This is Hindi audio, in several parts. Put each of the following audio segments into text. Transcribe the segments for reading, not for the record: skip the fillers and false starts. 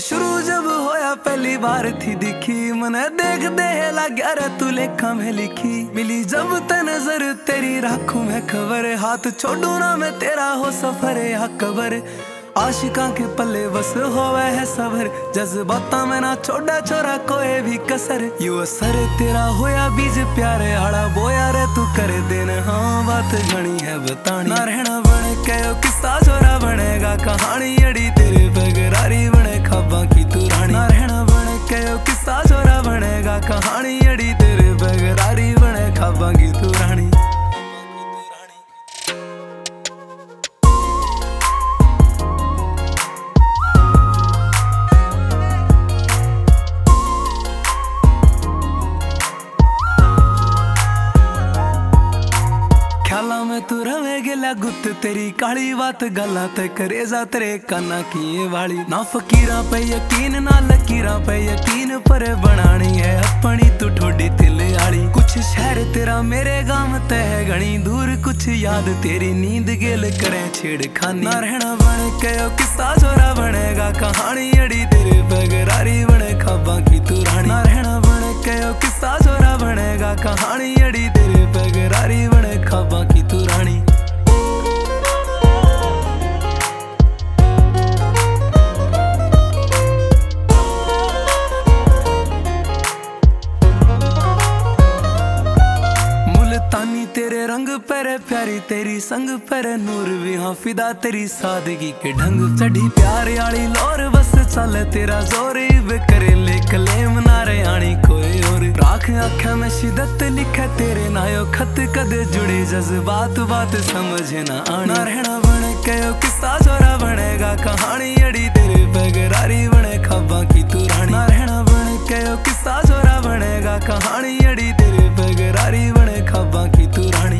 शुरू जब होया पहली बार थी दिखी, मने देख दे लाग्या रे तू लेखा में लिखी। मिली जब ते नजर तेरी राखू मैं खबर, हाथ छोड़ू ना मैं तेरा हो सफर या कबर। आशिका के पल्ले बस होवे है सबर, जज्बाता में ना छोड़ा छोरा कोई भी कसर। यू असर तेरा होया बीज प्यारे आड़ा बोया रे तू करे दिन। हाँ बात घनी है बतानी, ना रहना बने कहो किस्सा छोरा बनेगा कहानी। अड़ी तेरे बगरारी बने खाबा की तू रानी, ना रहना बने कहो किस्सा छोरा बनेगा कहानी। अड़ी तेरे बगरारी बने खाबा की तू रानी। ख्याला में तू रवे गिला गुत तेरी काली बात गला ते करे जा तेरे काना की ये वाली। ना फकीरा पे यकीन ना लकीरा पे यकीन, पर बनानी है अपनी तू ठोडी तिल आली। कुछ शहर तेरा मेरे गांव ते है घनी दूर, कुछ याद तेरी नींद गेल करे छेड़खानी। ना रहना बने कहो किस्सा छोरा बनेगा कहानी। अड़ी तेरे बगरारी बने खाबा की तू रानी, ना रहना बने कहो किस्सा छोरा बनेगा कहानी। अड़ी तेरे बगरारी बने खाबा की तू रानी। मुल्तानी तेरे रंग पर प्यारी तेरी संग पर नूर भी हाँ फिदा तेरी सादगी के ढंग। चढ़ी प्यार आली लोर बस चल तेरा जोर, करे ले कलेम नारे आनी कोई और। राख आँखा में शिदत लिखे तेरे नायो खत, कदे जुड़े जज्बात बात समझ ना आनी। ना रहना बने कहो किस्सा छोरा बनेगा कहानी। अड़ी तेरे बगरारी बने खाबा की तू रानी, ना रहना बने कहो किस्सा छोरा बनेगा कहानी। अड़ी तेरे बगरारी बने खाबा की तू रानी।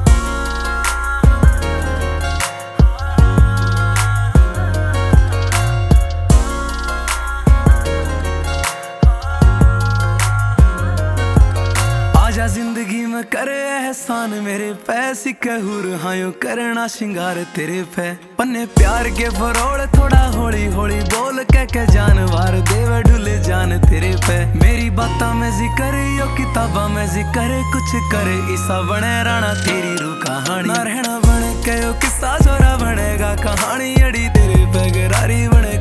आजा जिंदगी में करे एहसान मेरे पैसे कहूर, हायो करना श्रृंगार तेरे पे। पन्ने प्यार के फरोड़ थोड़ा होली होली बोल के जानवार देवे ढुले जान तेरे पे। मेरी बाता में जिक्र यो किताबा में जिक्र, कुछ करे ईसा बने राना तेरी रू कहानी। ना रहना बने कहो किस्सा छोरा बनेगा कहानी। अड़ी तेरे बगरारी बने